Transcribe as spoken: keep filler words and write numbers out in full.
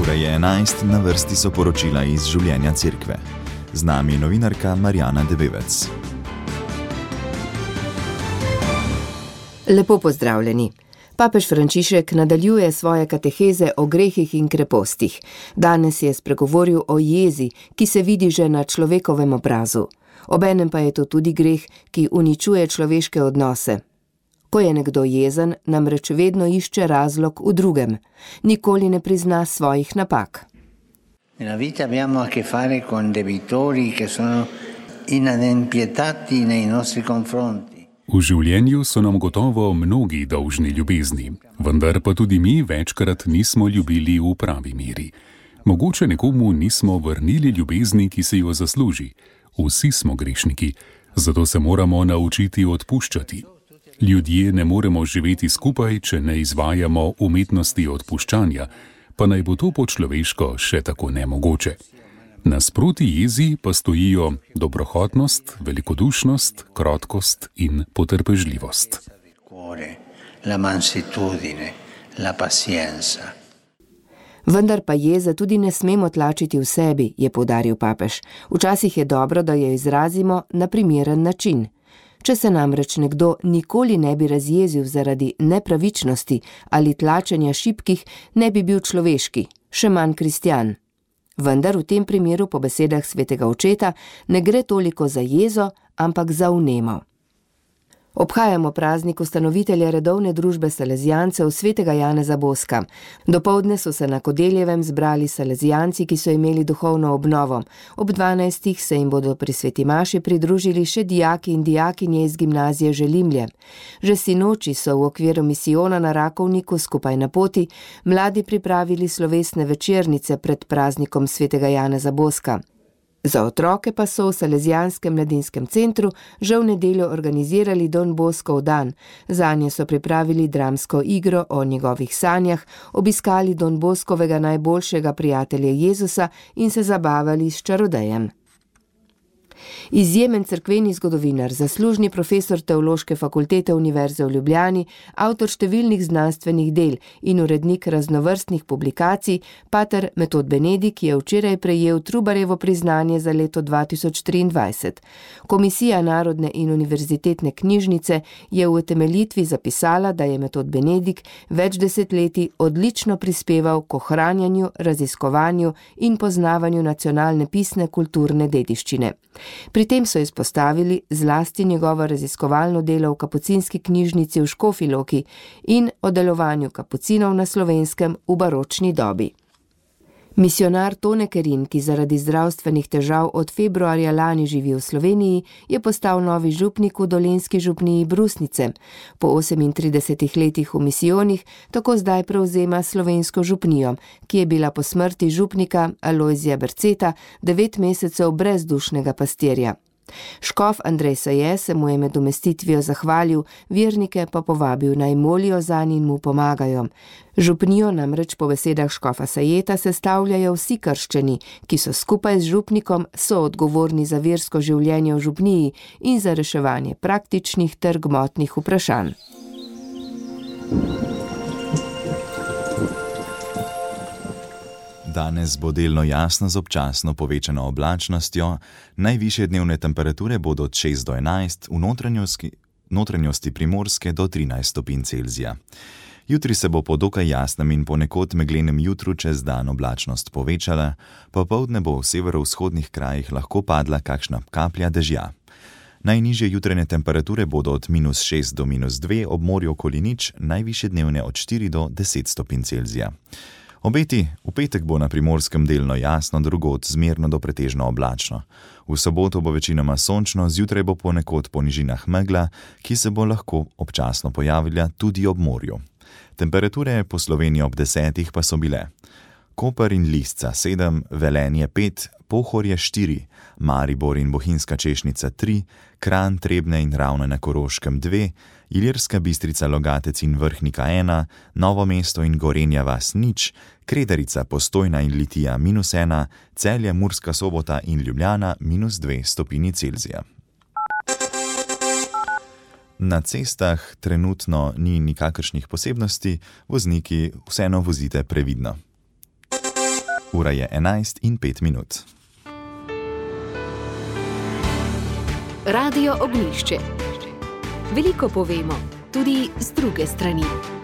Ura je enajst, na vrsti so poročila iz življenja cerkve. Z nami je novinarka Marjana Debevec. Lepo pozdravljeni. Papež Frančišek nadaljuje svoje kateheze o grehih in krepostih. Danes je spregovoril o jezi, ki se vidi že na človekovem obrazu. Obenem pa je to tudi greh, ki uničuje človeške odnose. Ko je nekdo jezen, namreč vedno išče razlog v drugem. Nikoli ne prizna svojih napak. Nella vita abbiamo a che fare con debitori che sono inadempietati nei nostri confronti. V življenju so nam gotovo mnogi dolžni ljubezni, vendar pa tudi mi večkrat nismo ljubili v pravi meri. Mogoče nekomu nismo vrnili ljubezni, ki se jo zasluži. Vsi smo grešniki, zato se moramo naučiti odpuščati. Ljudje ne moremo živeti skupaj, če ne izvajamo umetnosti odpuščanja, pa naj bo to po človeško še tako nemogoče. Nasproti jezi pa stojijo dobrohotnost, velikodušnost, krotkost in potrpežljivost. Vendar pa jeze tudi ne smemo tlačiti v sebi, je poudaril papež. Včasih je dobro, da jo izrazimo na primeren način. Če se namreč nekdo nikoli ne bi razjezil zaradi nepravičnosti ali tlačenja šibkih, ne bi bil človeški, še manj kristjan. Vendar v tem primeru, po besedah svetega očeta, ne gre toliko za jezo, ampak za vnemo. Obhajamo praznik ustanovitelja redovne družbe salezijancev svetega Janeza Boska. Dopoldne so se na Kodeljevem zbrali salezijanci, ki so imeli duhovno obnovo. Ob dvanajstih se jim bodo pri sveti maši pridružili še dijaki in dijakinje iz gimnazije Želimlje. Že sinoči so v okviru misijona na Rakovniku skupaj na poti mladi pripravili slovesne večernice pred praznikom svetega Janeza Boska. Za otroke pa so v Salezijanskem mladinskem centru že v nedeljo organizirali Don Boskov dan. Zanje so pripravili dramsko igro o njegovih sanjah, obiskali Don Boskovega najboljšega prijatelja Jezusa in se zabavali s čarodejem. Izjemen cerkveni zgodovinar, zaslužni profesor Teološke fakultete Univerze v Ljubljani, avtor številnih znanstvenih del in urednik raznovrstnih publikacij, pater Metod Benedik je včeraj prejel Trubarjevo priznanje za leto dva tisoč triindvajset. Komisija Narodne in univerzitetne knjižnice je v utemeljitvi zapisala, da je Metod Benedik več desetletij odlično prispeval k ohranjanju, raziskovanju in poznavanju nacionalne pisne kulturne dediščine. Pri tem so izpostavili zlasti njegovo raziskovalno delo v kapucinski knjižnici v Škofji Loki in o delovanju kapucinov na Slovenskem v baročni dobi. Misionar Tone Kerin, ki zaradi zdravstvenih težav od februarja lani živi v Sloveniji, je postal novi župnik v dolenjski župniji Brusnice. Po osemintridesetih letih v misijonih tako zdaj prevzema slovensko župnijo, ki je bila po smrti župnika Alojzija Berceta devet mesecev brez dušnega pastirja. Škof Andrej Saje se mu je med umestitvijo zahvalil, vernike pa povabil naj molijo zanj in mu pomagajo. Župnijo namreč po besedah škofa Sajeta sestavljajo vsi krščani, ki so skupaj z župnikom soodgovorni za versko življenje v župniji in za reševanje praktičnih ter gmotnih vprašanj. Danes bo delno jasno z občasno povečano oblačnostjo, najvišje dnevne temperature bodo od šest do enajst, v notranjosti, notranjosti Primorske do trinajst stopinj Celzija. Jutri se bo po dokaj jasnem in ponekod meglenem jutru čez dan oblačnost povečala, popoldne bo v severovzhodnih krajih lahko padla kakšna kaplja dežja. Najnižje jutranje temperature bodo od minus šest do minus dve, ob morju okoli nič, najvišje dnevne od štiri do deset stopinj Celzija. Obeti, v petek bo na Primorskem delno jasno, drugod zmerno do pretežno oblačno. V soboto bo večinoma sončno, zjutraj bo ponekod po nižinah megla, ki se bo lahko občasno pojavila tudi ob morju. Temperature po Sloveniji ob desetih pa so bile: Koper in Lisca sedem, Velenje pet, Pohorje štiri, Maribor in Bohinjska Češnica tri, Kranj, Trebnje in Ravne na Koroškem dve, Ilirska Bistrica, Logatec in Vrhnika ena, Novo mesto in Gorenja vas nič, Kredarica, Postojna in Litija minus ena, Celje, Murska Sobota in Ljubljana minus dve stopinji Celzija. Na cestah trenutno ni nikakršnih posebnosti, vozniki vseeno vozite previdno. Ura je enajst in pet minut. Radio Ognjišče. Veliko povemo, tudi z druge strani.